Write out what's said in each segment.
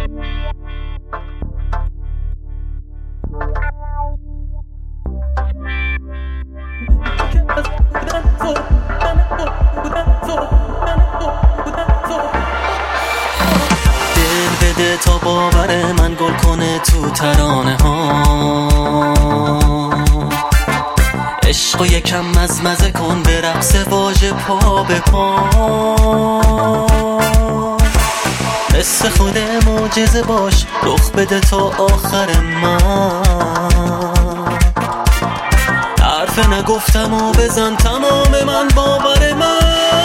دل بده تا باور من گل کنه تو ترانه ها، عشقو یکم مزمزه کن به رقص واژه پا به پا، مثل خود معجزه باش رخ بده تا آخر من، حرف نگفتم و بزن تمام من باور من،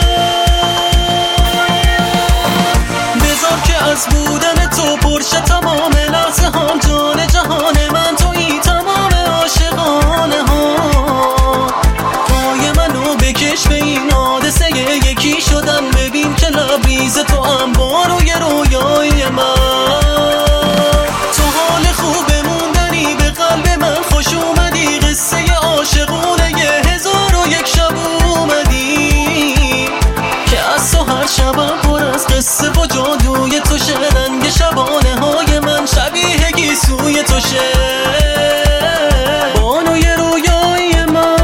بذار که از بودن تو پرشه تمام لحظه هم، جان جهان من تویی تمام عاشقانه ها، پای منو بکش به این حادثه یکی شدن، ببین که لبریز تو هم با روی رویای من، تو حال خوب موندنی به قلب من خوش اومدی، قصه عاشقونه 1001 شب اومدی که از تو هر شبم پر از قصه و جادوی تو شه، رنگ شبانه های من شبیه گیسوی تو شه، بانوی رویای من.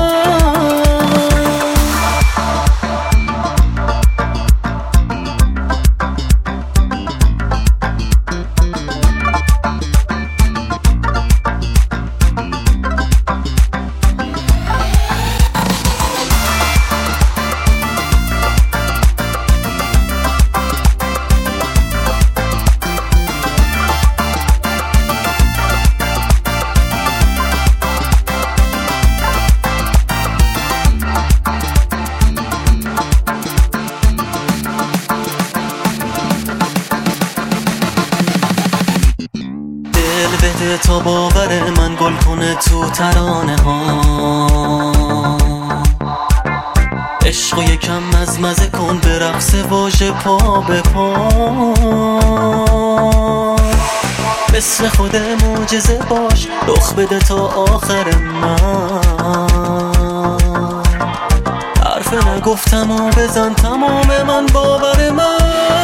دل بده تا باور من گل کنه تو ترانه ها، عشقو یکم مزمزه کن به رقص واژه پا به پا، مثل خود معجزه باش رخ بده تا آخر من، حرف نگفتم و بزن تمام من باور من،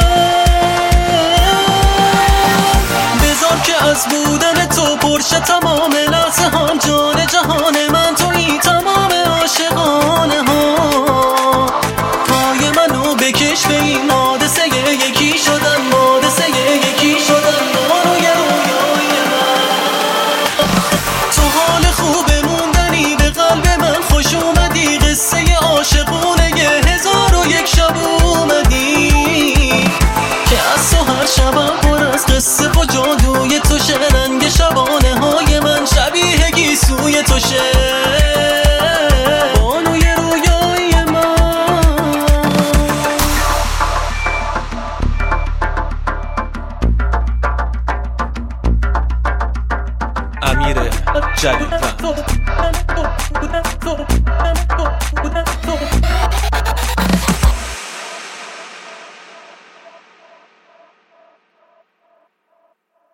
که از بودن تو پرشه تمام لحظه هم، جان جهان من تویی تمام عاشقانه ها، پای منو بکش به این حادثه یکی شدن، حادثه یکی شدن، روی رویای من، تو حال خوب موندنی به قلب من خوش اومدی، قصه عاشقونه 1001 شب اومدی که از تو هر شبم پر از قصه و جادوی تو شه، رنگ شبانه های من شبیه گیسوی تو شه، بانوی رویای من. امیر جلیل